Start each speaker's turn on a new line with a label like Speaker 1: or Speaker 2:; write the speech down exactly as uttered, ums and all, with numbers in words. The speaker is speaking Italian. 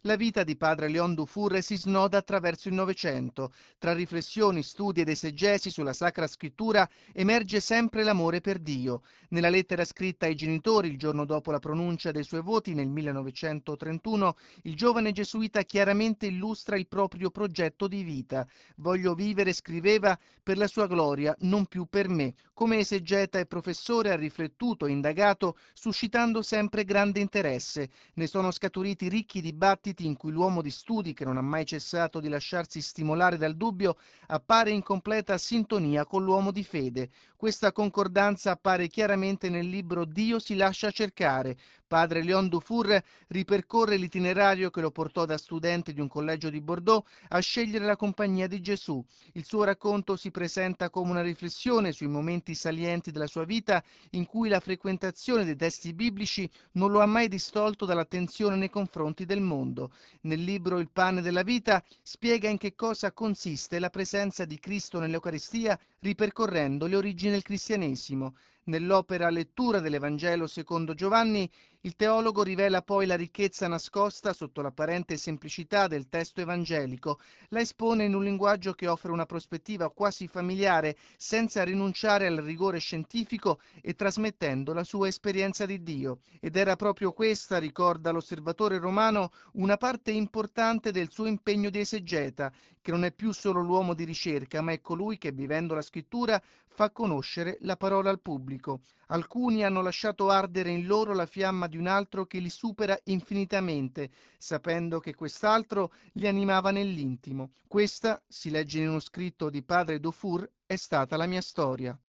Speaker 1: La vita di padre Léon Dufour si snoda attraverso il Novecento. Tra riflessioni, studi ed esegesi sulla Sacra Scrittura emerge sempre l'amore per Dio. Nella lettera scritta ai genitori il giorno dopo la pronuncia dei suoi voti nel millenovecentotrentuno, il giovane gesuita chiaramente illustra il proprio progetto di vita. Voglio vivere, scriveva, per la sua gloria, non più per me. Come esegeta e professore ha riflettuto e indagato, suscitando sempre grande interesse. Ne sono scaturiti ricchi dibattiti in cui l'uomo di studi, che non ha mai cessato di lasciarsi stimolare dal dubbio, appare in completa sintonia con l'uomo di fede. Questa concordanza appare chiaramente nel libro Dio si lascia cercare. Padre Léon Dufour ripercorre l'itinerario che lo portò da studente di un collegio di Bordeaux a scegliere la compagnia di Gesù. Il suo racconto si presenta come una riflessione sui momenti salienti della sua vita in cui la frequentazione dei testi biblici non lo ha mai distolto dall'attenzione nei confronti del mondo. Nel libro Il pane della vita spiega in che cosa consiste la presenza di Cristo nell'Eucaristia ripercorrendo le origini del cristianesimo. Nell'opera Lettura dell'Evangelo secondo Giovanni, il teologo rivela poi la ricchezza nascosta sotto l'apparente semplicità del testo evangelico, la espone in un linguaggio che offre una prospettiva quasi familiare, senza rinunciare al rigore scientifico e trasmettendo la sua esperienza di Dio. Ed era proprio questa, ricorda l'osservatore romano, una parte importante del suo impegno di esegeta, che non è più solo l'uomo di ricerca, ma è colui che, vivendo la scrittura, fa conoscere la parola al pubblico. Alcuni hanno lasciato ardere in loro la fiamma di un altro che li supera infinitamente, sapendo che quest'altro li animava nell'intimo. Questa, si legge in uno scritto di padre Dufour, è stata la mia storia.